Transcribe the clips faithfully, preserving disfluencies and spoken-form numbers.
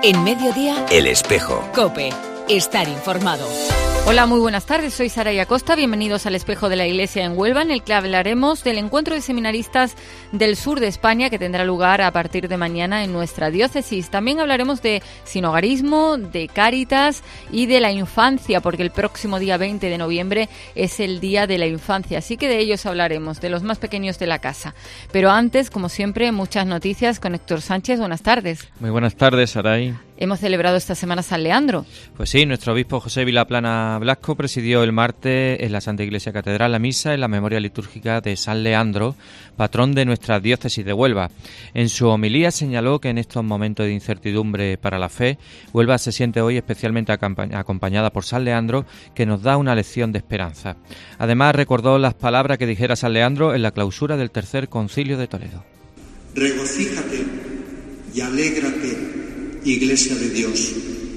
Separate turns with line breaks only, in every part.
En Mediodía,
El Espejo.
COPE. Estar informado.
Hola, muy buenas tardes. Soy Saraya Costa. Bienvenidos al Espejo de la Iglesia en Huelva, en el que hablaremos del encuentro de seminaristas del sur de España que tendrá lugar a partir de mañana en nuestra diócesis. También hablaremos de sinhogarismo, de Cáritas y de la infancia, porque el próximo día veinte de noviembre es el Día de la Infancia. Así que de ellos hablaremos, de los más pequeños de la casa. Pero antes, como siempre, muchas noticias con Héctor Sánchez. Buenas tardes.
Muy buenas tardes, Saray.
Hemos celebrado esta semana San Leandro.
Pues sí, nuestro obispo José Vilaplana Blasco presidió el martes en la Santa Iglesia Catedral la misa en la memoria litúrgica de San Leandro, patrón de nuestra diócesis de Huelva. En su homilía señaló que en estos momentos de incertidumbre para la fe, Huelva se siente hoy especialmente acompañada por San Leandro, que nos da una lección de esperanza. Además, recordó las palabras que dijera San Leandro en la clausura del tercer concilio de Toledo.
Regocíjate y alégrate, Iglesia de Dios.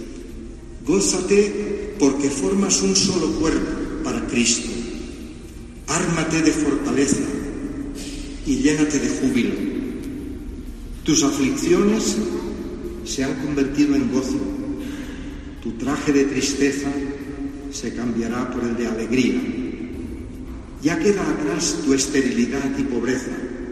Gózate porque formas un solo cuerpo para Cristo. Ármate de fortaleza y llénate de júbilo. Tus aflicciones se han convertido en gozo. Tu traje de tristeza se cambiará por el de alegría. Ya queda atrás tu esterilidad y pobreza.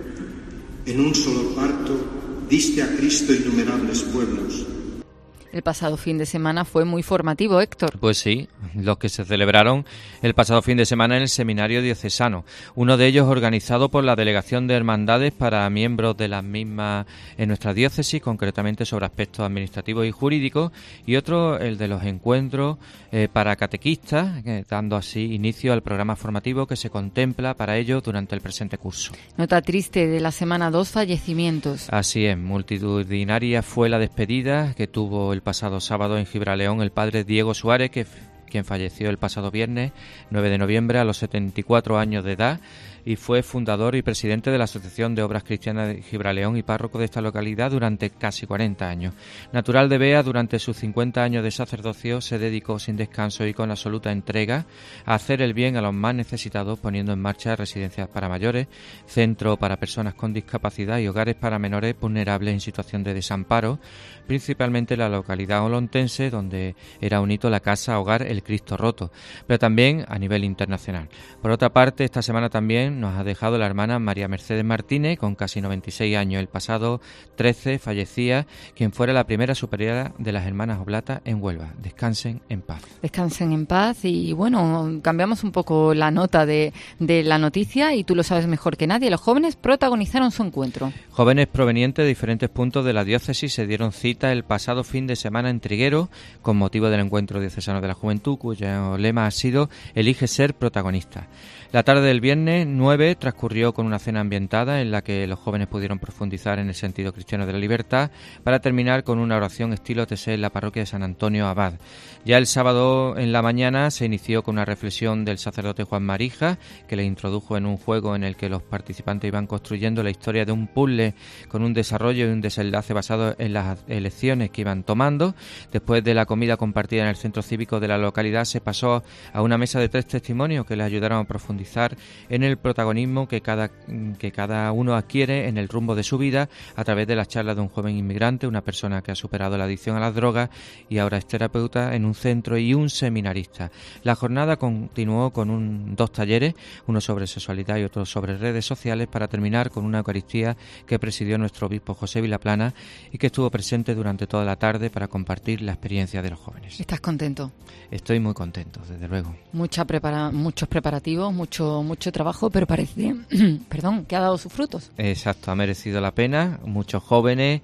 En un solo parto diste a Cristo innumerables pueblos.
El pasado fin de semana fue muy formativo, Héctor.
Pues sí, los que se celebraron el pasado fin de semana en el Seminario Diocesano. Uno de ellos organizado por la Delegación de Hermandades para miembros de las mismas en nuestra diócesis, concretamente sobre aspectos administrativos y jurídicos, y otro el de los encuentros eh, para catequistas, eh, dando así inicio al programa formativo que se contempla para ellos durante el presente curso.
Nota triste de la semana, dos fallecimientos.
Así es, multitudinaria fue la despedida que tuvo el pasado sábado en Gibraleón el padre Diego Suárez, que quien falleció el pasado viernes nueve de noviembre a los setenta y cuatro años de edad, y fue fundador y presidente de la Asociación de Obras Cristianas de Gibraleón y párroco de esta localidad durante casi cuarenta años. Natural de Bea, durante sus cincuenta años de sacerdocio se dedicó sin descanso y con absoluta entrega a hacer el bien a los más necesitados, poniendo en marcha residencias para mayores, centro para personas con discapacidad y hogares para menores vulnerables en situación de desamparo, principalmente en la localidad olontense, donde era un hito la casa hogar El Cristo Roto, pero también a nivel internacional. Por otra parte, esta semana también nos ha dejado la hermana María Mercedes Martínez, con casi noventa y seis años. El pasado trece fallecía quien fuera la primera superiora de las hermanas Oblatas en Huelva. Descansen en paz.
Descansen en paz y bueno, cambiamos un poco la nota de, de la noticia y tú lo sabes mejor que nadie. Los jóvenes protagonizaron su encuentro.
Jóvenes provenientes de diferentes puntos de la diócesis se dieron cita el pasado fin de semana en Triguero con motivo del Encuentro Diocesano de la Juventud, cuyo lema ha sido Elige ser protagonista. La tarde del viernes nueve transcurrió con una cena ambientada en la que los jóvenes pudieron profundizar en el sentido cristiano de la libertad, para terminar con una oración estilo T C en la parroquia de San Antonio Abad. Ya el sábado en la mañana se inició con una reflexión del sacerdote Juan Marija, que le introdujo en un juego en el que los participantes iban construyendo la historia de un puzzle con un desarrollo y un desenlace basado en las elecciones que iban tomando. Después de la comida compartida en el centro cívico de la localidad se pasó a una mesa de tres testimonios que les ayudaron a profundizar en el protagonismo que cada, que cada uno adquiere en el rumbo de su vida a través de las charlas de un joven inmigrante, una persona que ha superado la adicción a las drogas y ahora es terapeuta en un centro, y un seminarista. La jornada continuó con un, dos talleres, uno sobre sexualidad y otro sobre redes sociales, para terminar con una Eucaristía que presidió nuestro obispo José Vilaplana y que estuvo presente durante toda la tarde para compartir la experiencia de los jóvenes.
¿Estás contento?
Estoy muy contento, desde luego.
Mucha prepara, muchos preparativos, mucho, mucho trabajo, pero parece, perdón, que ha dado sus frutos.
Exacto, ha merecido la pena. Muchos jóvenes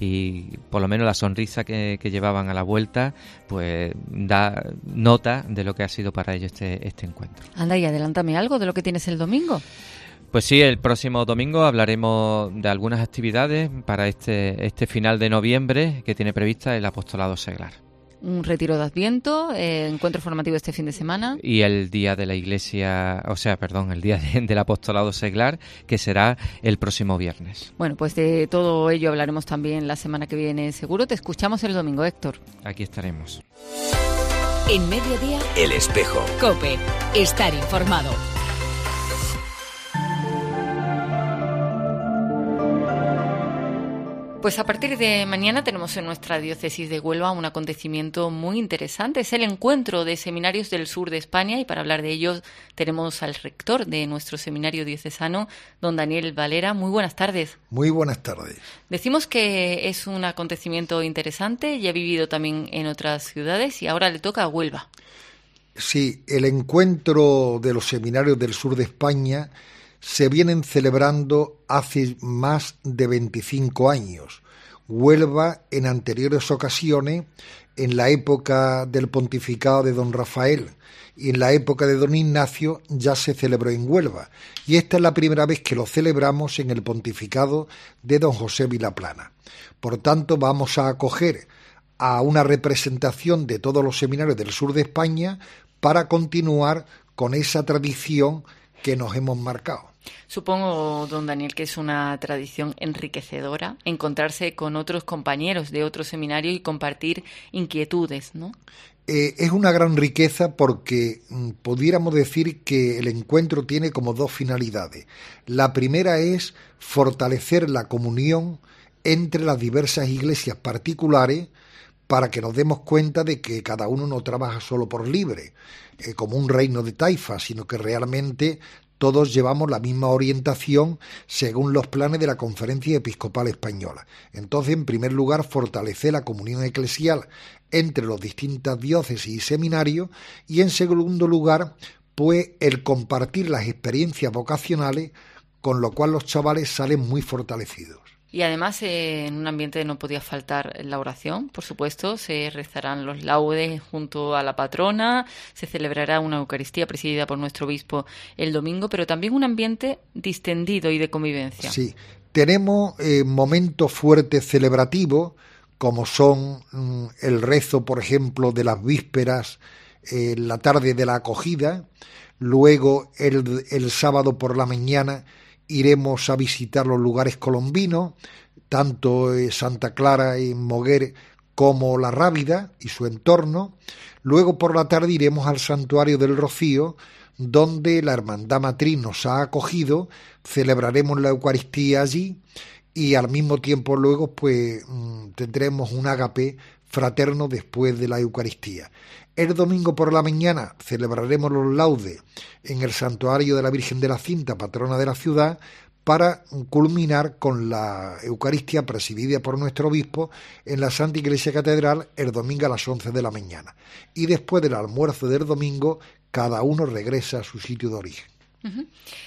y por lo menos la sonrisa que, que llevaban a la vuelta, pues da nota de lo que ha sido para ellos este, este encuentro.
Anda, y adelántame algo de lo que tienes el domingo.
Pues sí, el próximo domingo hablaremos de algunas actividades para este, este final de noviembre que tiene prevista el Apostolado Seglar.
Un retiro de Adviento, eh, encuentro formativo este fin de semana.
Y el día de la Iglesia, o sea, perdón, el día de, del Apostolado Seglar, que será el próximo viernes.
Bueno, pues de todo ello hablaremos también la semana que viene, seguro. Te escuchamos el domingo, Héctor.
Aquí estaremos.
En Mediodía,
El Espejo.
COPE. Estar informado.
Pues a partir de mañana tenemos en nuestra diócesis de Huelva un acontecimiento muy interesante. Es el encuentro de seminarios del sur de España y para hablar de ello tenemos al rector de nuestro seminario diocesano, don Daniel Valera. Muy buenas tardes.
Muy buenas tardes.
Decimos que es un acontecimiento interesante, ya ha vivido también en otras ciudades y ahora le toca a Huelva.
Sí, el encuentro de los seminarios del sur de España se vienen celebrando hace más de veinticinco años. Huelva, en anteriores ocasiones, en la época del pontificado de don Rafael y en la época de don Ignacio, ya se celebró en Huelva. Y esta es la primera vez que lo celebramos en el pontificado de don José Vilaplana. Por tanto, vamos a acoger a una representación de todos los seminarios del sur de España para continuar con esa tradición que nos hemos marcado.
Supongo, don Daniel, que es una tradición enriquecedora encontrarse con otros compañeros de otro seminario y compartir inquietudes, ¿no?
Eh, es una gran riqueza porque mm, pudiéramos decir que el encuentro tiene como dos finalidades. La primera es fortalecer la comunión entre las diversas iglesias particulares para que nos demos cuenta de que cada uno no trabaja solo por libre, eh, como un reino de taifas, sino que realmente todos llevamos la misma orientación según los planes de la Conferencia Episcopal Española. Entonces, en primer lugar, fortalecer la comunión eclesial entre las distintas diócesis y seminarios y, en segundo lugar, pues el compartir las experiencias vocacionales, con lo cual los chavales salen muy fortalecidos.
Y además, eh, en un ambiente no podía faltar la oración, por supuesto, se rezarán los laudes junto a la patrona, se celebrará una Eucaristía presidida por nuestro obispo el domingo, pero también un ambiente distendido y de convivencia.
Sí, tenemos eh, momentos fuertes celebrativos, como son mm, el rezo, por ejemplo, de las vísperas, eh, la tarde de la acogida, luego el, el sábado por la mañana iremos a visitar los lugares colombinos, tanto Santa Clara en Moguer como La Rábida y su entorno. Luego por la tarde iremos al Santuario del Rocío, donde la Hermandad Matriz nos ha acogido, celebraremos la Eucaristía allí y al mismo tiempo luego pues tendremos un ágape fraterno después de la Eucaristía. El domingo por la mañana celebraremos los laudes en el Santuario de la Virgen de la Cinta, patrona de la ciudad, para culminar con la Eucaristía presidida por nuestro obispo en la Santa Iglesia Catedral el domingo a las once de la mañana. Y después del almuerzo del domingo, cada uno regresa a su sitio de origen.
Uh-huh.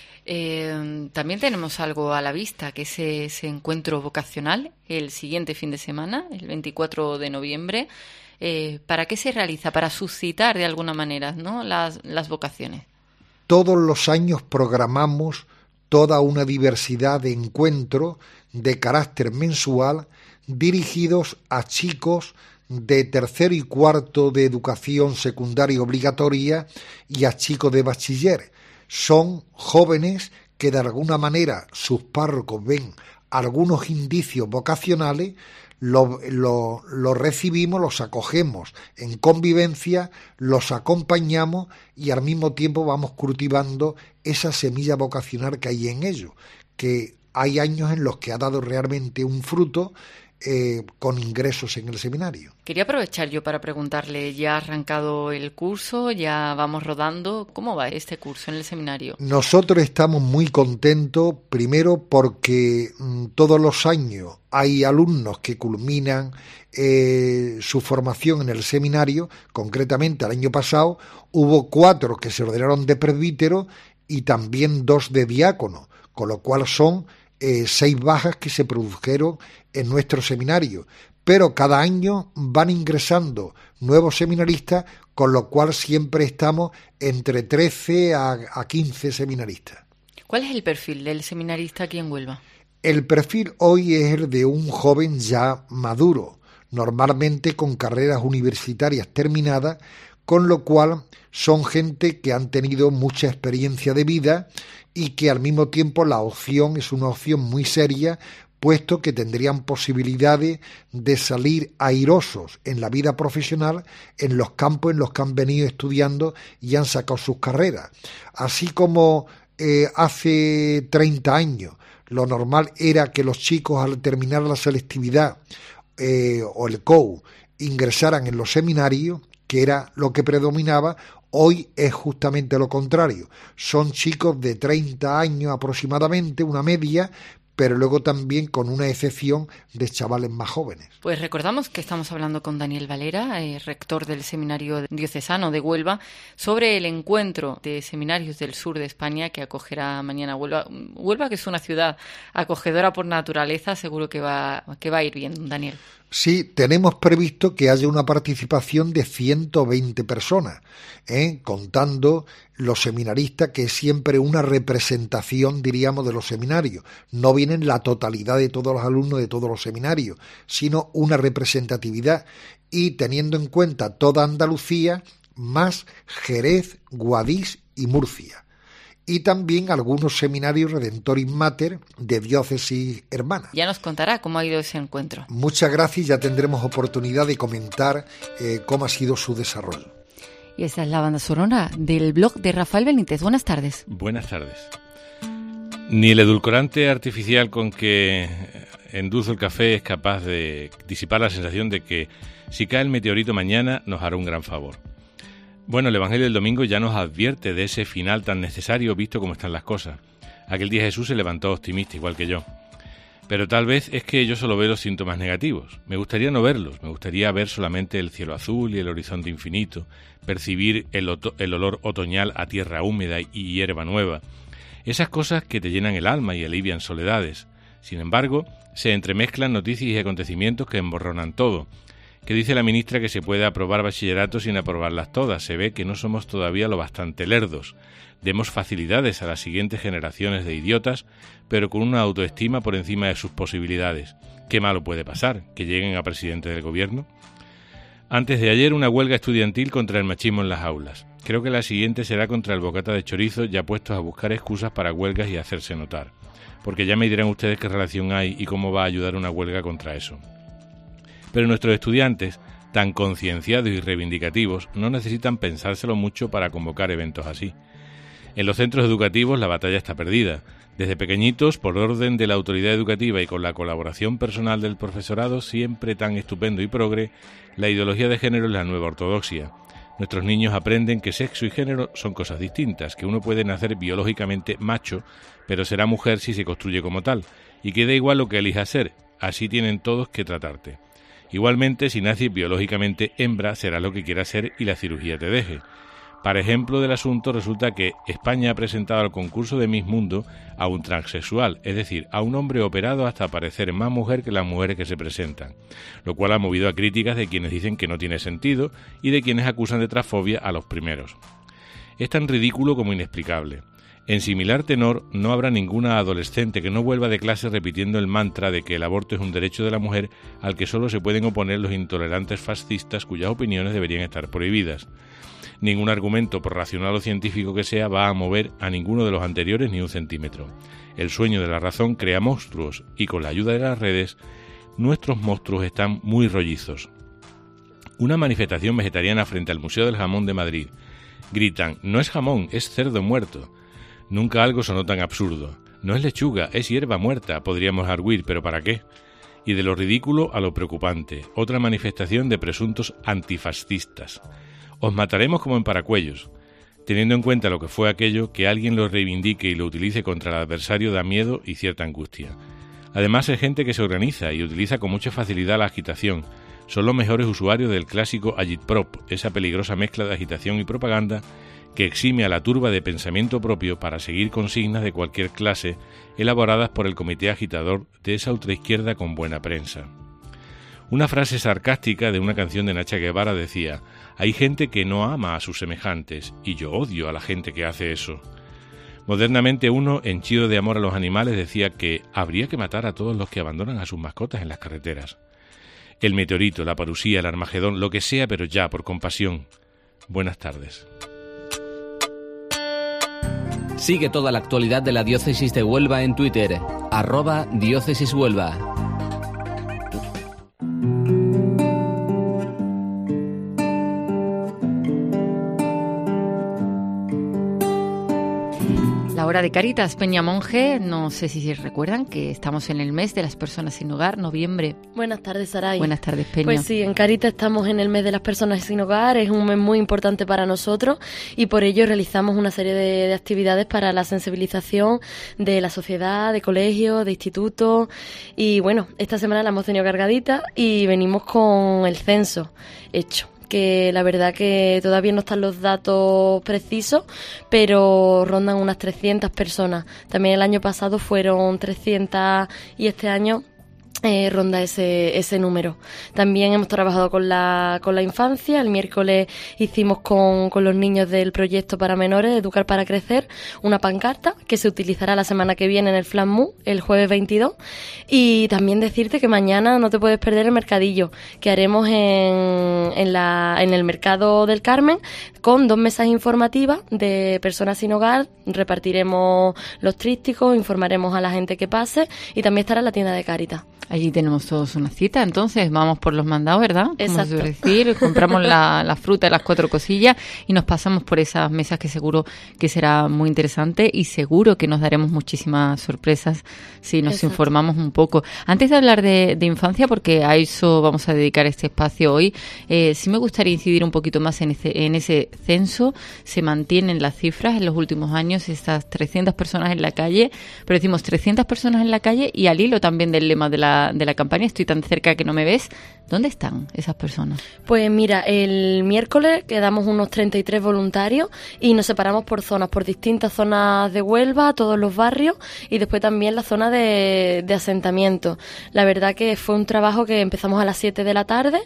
Eh, también tenemos algo a la vista, que es ese encuentro vocacional el siguiente fin de semana, el veinticuatro de noviembre. Eh, ¿Para qué se realiza? Para suscitar de alguna manera, ¿no?, las, las vocaciones.
Todos los años programamos toda una diversidad de encuentros de carácter mensual dirigidos a chicos de tercero y cuarto de educación secundaria obligatoria y a chicos de bachiller. Son jóvenes que de alguna manera sus párrocos ven algunos indicios vocacionales, Lo, lo, lo recibimos, los acogemos en convivencia, los acompañamos y al mismo tiempo vamos cultivando esa semilla vocacional que hay en ellos, que hay años en los que ha dado realmente un fruto eh, con ingresos en el seminario.
Quería aprovechar yo para preguntarle, ¿ya ha arrancado el curso? ¿Ya vamos rodando? ¿Cómo va este curso en el seminario?
Nosotros estamos muy contentos, primero porque mmm, todos los años hay alumnos que culminan eh, su formación en el seminario. Concretamente, el año pasado hubo cuatro que se ordenaron de presbítero y también dos de diácono, con lo cual son eh, seis bajas que se produjeron en nuestro seminario. Pero cada año van ingresando nuevos seminaristas, con lo cual siempre estamos entre trece a quince seminaristas.
¿Cuál es el perfil del seminarista aquí en Huelva?
El perfil hoy es el de un joven ya maduro, normalmente con carreras universitarias terminadas, con lo cual son gente que han tenido mucha experiencia de vida y que al mismo tiempo la opción es una opción muy seria, puesto que tendrían posibilidades de salir airosos en la vida profesional en los campos en los que han venido estudiando y han sacado sus carreras. Así como eh, hace treinta años lo normal era que los chicos al terminar la selectividad eh, o el C O U ingresaran en los seminarios, que era lo que predominaba. Hoy es justamente lo contrario, son chicos de treinta años aproximadamente, una media, pero luego también con una excepción de chavales más jóvenes.
Pues recordamos que estamos hablando con Daniel Valera, eh, rector del Seminario Diocesano de Huelva, sobre el encuentro de seminarios del sur de España que acogerá mañana Huelva. Huelva, que es una ciudad acogedora por naturaleza, seguro que va, que va a ir bien, Daniel.
Sí, tenemos previsto que haya una participación de ciento veinte personas, ¿eh? contando los seminaristas, que es siempre una representación, diríamos, de los seminarios. No vienen la totalidad de todos los alumnos de todos los seminarios, sino una representatividad. Y teniendo en cuenta toda Andalucía, más Jerez, Guadix y Murcia. Y también algunos seminarios Redentoris Mater de diócesis hermanas.
Ya nos contará cómo ha ido ese encuentro.
Muchas gracias, ya tendremos oportunidad de comentar eh, cómo ha sido su desarrollo.
Y esta es la banda sonora del blog de Rafael Benítez. Buenas tardes.
Buenas tardes. Ni el edulcorante artificial con que endulzo el café es capaz de disipar la sensación de que si cae el meteorito mañana nos hará un gran favor. Bueno, el Evangelio del domingo ya nos advierte de ese final tan necesario visto cómo están las cosas. Aquel día Jesús se levantó optimista, igual que yo. Pero tal vez es que yo solo veo los síntomas negativos. Me gustaría no verlos, me gustaría ver solamente el cielo azul y el horizonte infinito, percibir el, oto- el olor otoñal a tierra húmeda y hierba nueva. Esas cosas que te llenan el alma y alivian soledades. Sin embargo, se entremezclan noticias y acontecimientos que emborronan todo. ¿Qué dice la ministra que se puede aprobar bachillerato sin aprobarlas todas? Se ve que no somos todavía lo bastante lerdos. Demos facilidades a las siguientes generaciones de idiotas, pero con una autoestima por encima de sus posibilidades. ¿Qué malo puede pasar? ¿Que lleguen a presidente del gobierno? Antes de ayer, una huelga estudiantil contra el machismo en las aulas. Creo que la siguiente será contra el bocata de chorizo, ya puestos a buscar excusas para huelgas y hacerse notar. Porque ya me dirán ustedes qué relación hay y cómo va a ayudar una huelga contra eso. Pero nuestros estudiantes, tan concienciados y reivindicativos, no necesitan pensárselo mucho para convocar eventos así. En los centros educativos la batalla está perdida. Desde pequeñitos, por orden de la autoridad educativa y con la colaboración personal del profesorado, siempre tan estupendo y progre, la ideología de género es la nueva ortodoxia. Nuestros niños aprenden que sexo y género son cosas distintas, que uno puede nacer biológicamente macho, pero será mujer si se construye como tal, y que da igual lo que elija ser, así tienen todos que tratarte. Igualmente, si naces biológicamente hembra, será lo que quieras ser y la cirugía te deje. Para ejemplo del asunto, resulta que España ha presentado al concurso de Miss Mundo a un transexual, es decir, a un hombre operado hasta parecer más mujer que las mujeres que se presentan, lo cual ha movido a críticas de quienes dicen que no tiene sentido y de quienes acusan de transfobia a los primeros. Es tan ridículo como inexplicable. En similar tenor, no habrá ninguna adolescente que no vuelva de clase repitiendo el mantra de que el aborto es un derecho de la mujer al que solo se pueden oponer los intolerantes fascistas cuyas opiniones deberían estar prohibidas. Ningún argumento, por racional o científico que sea, va a mover a ninguno de los anteriores ni un centímetro. El sueño de la razón crea monstruos y con la ayuda de las redes, nuestros monstruos están muy rollizos. Una manifestación vegetariana frente al Museo del Jamón de Madrid. Gritan, no es jamón, es cerdo muerto. Nunca algo sonó tan absurdo. No es lechuga, es hierba muerta, podríamos arguir, pero ¿para qué? Y de lo ridículo a lo preocupante, otra manifestación de presuntos antifascistas. Os mataremos como en Paracuellos. Teniendo en cuenta lo que fue aquello, que alguien lo reivindique y lo utilice contra el adversario da miedo y cierta angustia. Además hay gente que se organiza y utiliza con mucha facilidad la agitación. Son los mejores usuarios del clásico agitprop, esa peligrosa mezcla de agitación y propaganda que exime a la turba de pensamiento propio para seguir consignas de cualquier clase elaboradas por el comité agitador de esa ultraizquierda con buena prensa. Una frase sarcástica de una canción de Nacha Guevara decía: «Hay gente que no ama a sus semejantes y yo odio a la gente que hace eso». Modernamente uno, henchido de amor a los animales, decía que habría que matar a todos los que abandonan a sus mascotas en las carreteras. El meteorito, la parusía, el Armagedón, lo que sea, pero ya, por compasión. Buenas tardes.
Sigue toda la actualidad de la Diócesis de Huelva en Twitter, arroba Diócesis Huelva.
La hora de Cáritas. Peña Monje, no sé si recuerdan que estamos en el mes de las personas sin hogar, noviembre.
Buenas tardes, Saray.
Buenas tardes, Peña.
Pues sí, en Cáritas estamos en el mes de las personas sin hogar, es un mes muy importante para nosotros y por ello realizamos una serie de, de actividades para la sensibilización de la sociedad, de colegios, de institutos y bueno, esta semana la hemos tenido cargadita y venimos con el censo hecho, que la verdad que todavía no están los datos precisos, pero rondan unas trescientas personas. También el año pasado fueron trescientas y este año Eh, ronda ese ese número. También hemos trabajado con la con la infancia. El miércoles hicimos con, con los niños del proyecto para menores Educar para Crecer una pancarta que se utilizará la semana que viene en el FLASMU, el jueves veintidós. Y también decirte que mañana no te puedes perder el mercadillo que haremos en, en, la, en el Mercado del Carmen con dos mesas informativas de personas sin hogar. Repartiremos los trípticos, informaremos a la gente que pase y también estará la tienda de Cáritas.
Allí tenemos todos una cita, entonces vamos por los mandados, ¿verdad?
Exacto.
Como se suele decir, compramos la, la fruta y las cuatro cosillas y nos pasamos por esas mesas que seguro que será muy interesante y seguro que nos daremos muchísimas sorpresas si nos Exacto. informamos un poco. Antes de hablar de, de infancia, porque a eso vamos a dedicar este espacio hoy, eh, sí me gustaría incidir un poquito más en ese, en ese censo. Se mantienen las cifras en los últimos años, estas trescientas personas en la calle, pero decimos trescientas personas en la calle y al hilo también del lema de la de la campaña, estoy tan cerca que no me ves. ¿Dónde están esas personas?
Pues mira, el miércoles quedamos unos treinta y tres voluntarios y nos separamos por zonas, por distintas zonas de Huelva, todos los barrios y después también la zona de, de asentamiento. La verdad que fue un trabajo que empezamos a las siete de la tarde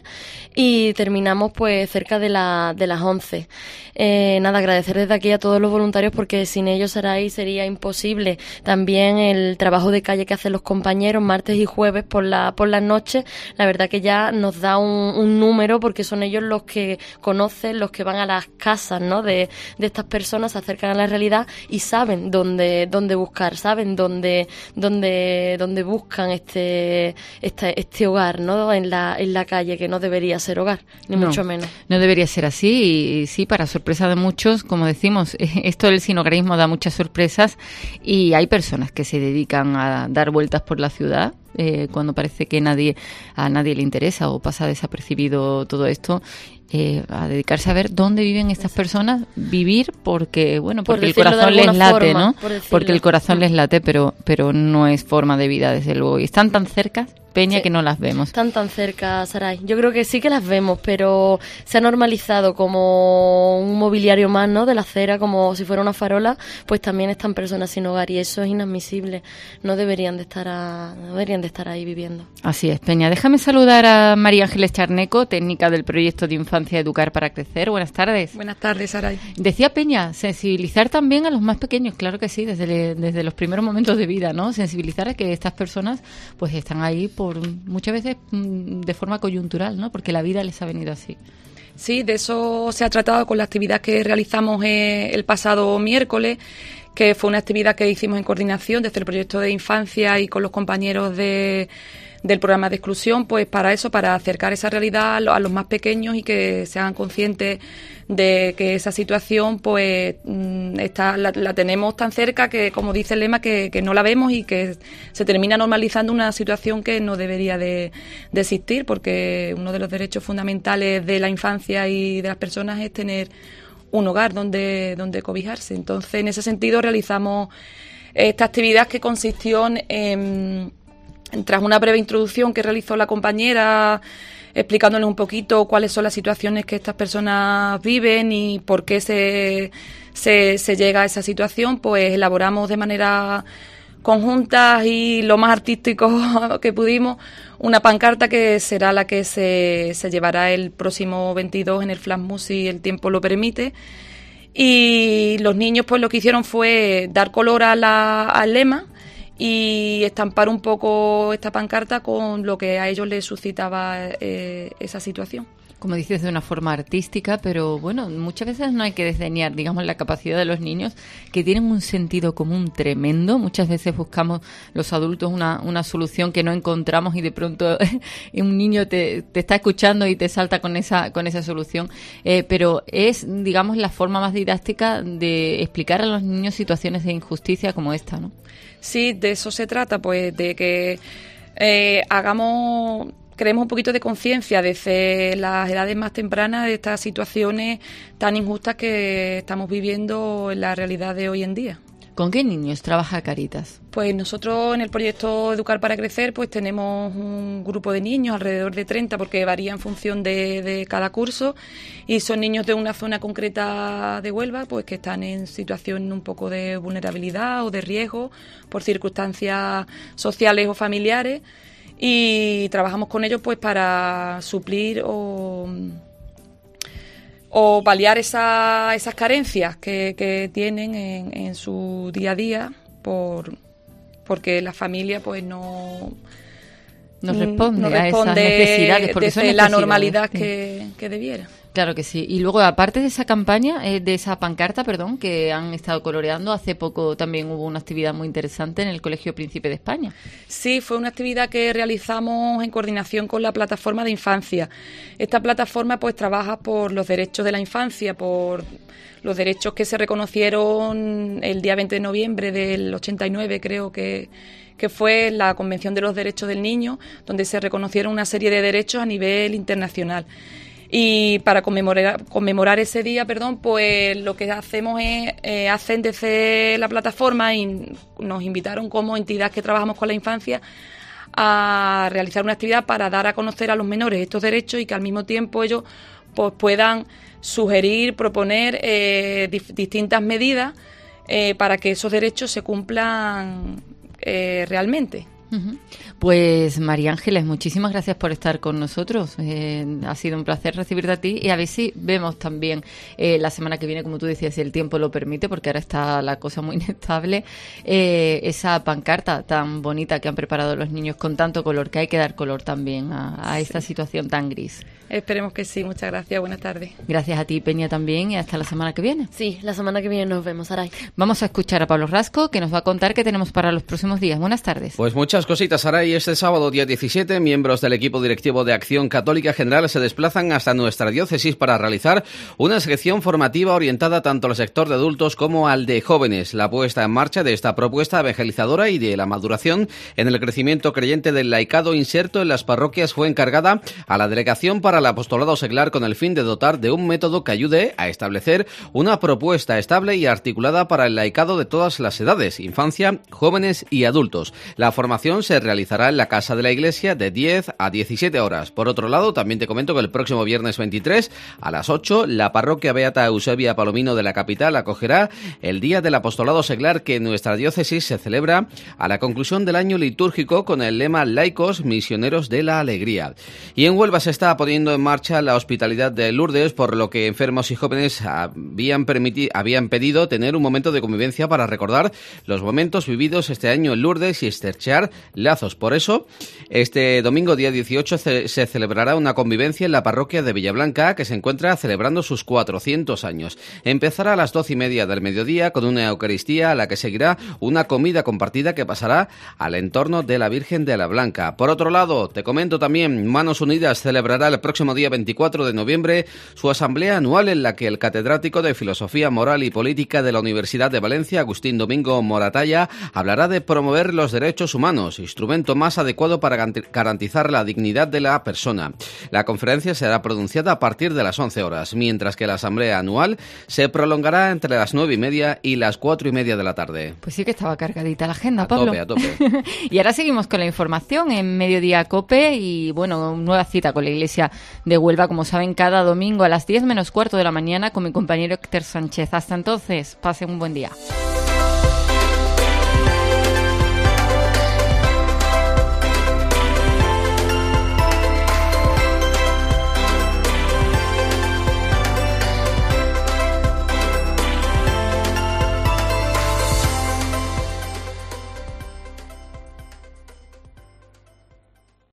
y terminamos pues cerca de, la, de las once. Eh, nada, agradecer desde aquí a todos los voluntarios porque sin ellos Saray sería imposible. También el trabajo de calle que hacen los compañeros martes y jueves por la por las noches, la verdad que ya nos da un, un número porque son ellos los que conocen, los que van a las casas, ¿no? de, de estas personas, se acercan a la realidad y saben dónde dónde buscar, saben dónde dónde dónde buscan este este este hogar, ¿no? En la en la calle, que no debería ser hogar, ni
no,
mucho menos.
No debería ser así y sí, para sorpresa de muchos, como decimos, esto del sinhogarismo da muchas sorpresas y hay personas que se dedican a dar vueltas por la ciudad eh, cuando parece que nadie a nadie le interesa o pasa desapercibido todo esto, eh, a dedicarse a ver dónde viven estas personas, vivir porque bueno porque el corazón les late, forma, ¿no? Por porque el corazón sí. les late, pero pero no es forma de vida desde luego y están tan cerca, Peña, sí, que no las vemos.
Están tan cerca, Saray. Yo creo que sí que las vemos, pero se ha normalizado como un mobiliario más, ¿no? De la acera, como si fuera una farola, pues también están personas sin hogar y eso es inadmisible. No deberían de estar a, no deberían de estar ahí viviendo.
Así es, Peña. Déjame saludar a María Ángeles Charneco, técnica del proyecto de Infancia Educar para Crecer. Buenas tardes.
Buenas tardes, Saray.
Decía Peña, sensibilizar también a los más pequeños, claro que sí, desde, desde los primeros momentos de vida, ¿no? Sensibilizar a que estas personas pues están ahí por muchas veces de forma coyuntural, ¿no? Porque la vida les ha venido así.
Sí, de eso se ha tratado con la actividad que realizamos eh, el pasado miércoles, que fue una actividad que hicimos en coordinación desde el proyecto de infancia y con los compañeros de del programa de exclusión, pues para eso, para acercar esa realidad a los, a los más pequeños y que se hagan conscientes de que esa situación pues está, la, la tenemos tan cerca que, como dice el lema, que, que no la vemos y que se termina normalizando una situación que no debería de, de existir, porque uno de los derechos fundamentales de la infancia y de las personas es tener un hogar donde, donde cobijarse. Entonces, en ese sentido, realizamos esta actividad que consistió en, tras una breve introducción que realizó la compañera, explicándoles un poquito cuáles son las situaciones que estas personas viven y por qué se, se, se llega a esa situación, pues elaboramos de manera conjunta y lo más artístico que pudimos una pancarta que será la que se, se llevará el próximo veintidós en el FLASMU si el tiempo lo permite. Y los niños pues lo que hicieron fue dar color a la, al lema y estampar un poco esta pancarta con lo que a ellos les suscitaba eh, esa situación.
Como dices, de una forma artística, pero bueno, muchas veces no hay que desdeñar, digamos, la capacidad de los niños, que tienen un sentido común tremendo. Muchas veces buscamos los adultos una, una solución que no encontramos y de pronto un niño te, te está escuchando y te salta con esa, con esa solución. Eh, pero es, digamos, la forma más didáctica de explicar a los niños situaciones de injusticia como esta, ¿no?
Sí, de eso se trata, pues de que eh, hagamos... creemos un poquito de conciencia desde las edades más tempranas de estas situaciones tan injustas que estamos viviendo en la realidad de hoy en día.
¿Con qué niños trabaja Cáritas?
Pues nosotros en el proyecto Educar para Crecer pues tenemos un grupo de niños, alrededor de treinta, porque varía en función de, de cada curso, y son niños de una zona concreta de Huelva pues que están en situación un poco de vulnerabilidad o de riesgo por circunstancias sociales o familiares. Y trabajamos con ellos pues para suplir o, o paliar esa, esas carencias que, que tienen en, en su día a día por porque la familia pues no
no responde, no responde
a esas
necesidades porque
desde
son
la
necesidades,
normalidad
sí.
que, que debiera.
Claro que sí. Y luego, aparte de esa campaña, eh, de esa pancarta, perdón, que han estado coloreando, hace poco también hubo una actividad muy interesante en el Colegio Príncipe de España.
Sí, fue una actividad que realizamos en coordinación con la Plataforma de Infancia. Esta plataforma pues trabaja por los derechos de la infancia, por los derechos que se reconocieron el día veinte de noviembre del ochenta y nueve, creo que... que fue la Convención de los Derechos del Niño, donde se reconocieron una serie de derechos a nivel internacional. Y para conmemorar, conmemorar ese día, perdón, pues lo que hacemos es, eh, hacen desde la plataforma, y nos invitaron como entidad que trabajamos con la infancia a realizar una actividad para dar a conocer a los menores estos derechos y que al mismo tiempo ellos pues puedan sugerir, proponer eh, dif- distintas medidas eh, para que esos derechos se cumplan eh, realmente.
Uh-huh. Pues María Ángeles, muchísimas gracias por estar con nosotros. Eh, ha sido un placer recibirte a ti, y a ver si vemos también eh, la semana que viene, como tú decías, si el tiempo lo permite, porque ahora está la cosa muy inestable, eh, esa pancarta tan bonita que han preparado los niños con tanto color, que hay que dar color también a, a esta situación tan gris.
Esperemos que sí. Muchas gracias. Buenas tardes.
Gracias a ti, Peña, también, y hasta la semana que viene.
Sí, la semana que viene nos vemos, Saray.
Vamos a escuchar a Pablo Rasco, que nos va a contar qué tenemos para los próximos días. Buenas tardes.
Pues muchas cositas, Saray. Este sábado, día diecisiete, miembros del equipo directivo de Acción Católica General se desplazan hasta nuestra diócesis para realizar una sección formativa orientada tanto al sector de adultos como al de jóvenes. La puesta en marcha de esta propuesta evangelizadora y de la maduración en el crecimiento creyente del laicado inserto en las parroquias fue encargada a la Delegación para el Apostolado Seglar, con el fin de dotar de un método que ayude a establecer una propuesta estable y articulada para el laicado de todas las edades, infancia, jóvenes y adultos. La formación se realizará en la Casa de la Iglesia de diez a diecisiete horas. Por otro lado, también te comento que el próximo viernes veintitrés a las ocho, la parroquia Beata Eusebia Palomino de la capital acogerá el Día del Apostolado Seglar, que en nuestra diócesis se celebra a la conclusión del año litúrgico con el lema Laicos, Misioneros de la Alegría. Y en Huelva se está poniendo en marcha la hospitalidad de Lourdes, por lo que enfermos y jóvenes habían, permiti- habían pedido tener un momento de convivencia para recordar los momentos vividos este año en Lourdes y estrechar lazos. Por eso, este domingo día dieciocho ce- se celebrará una convivencia en la parroquia de Villablanca, que se encuentra celebrando sus cuatrocientos años. Empezará a las doce y media del mediodía con una Eucaristía, a la que seguirá una comida compartida que pasará al entorno de la Virgen de la Blanca. Por otro lado, te comento también, Manos Unidas celebrará el próximo día veinticuatro de noviembre su asamblea anual, en la que el catedrático de Filosofía Moral y Política de la Universidad de Valencia, Agustín Domingo Moratalla, hablará de promover los derechos humanos, instrumento más adecuado para garantizar la dignidad de la persona. La conferencia será pronunciada a partir de las once horas, mientras que la asamblea anual se prolongará entre las nueve y media y las cuatro y media de la tarde.
Pues sí que estaba cargadita la agenda,
a
Pablo.
Tope, a tope.
Y ahora seguimos con la información en Mediodía Cope y, bueno, nueva cita con la Iglesia de Huelva, como saben, cada domingo a las diez menos cuarto de la mañana con mi compañero Héctor Sánchez. Hasta entonces, pasen un buen día.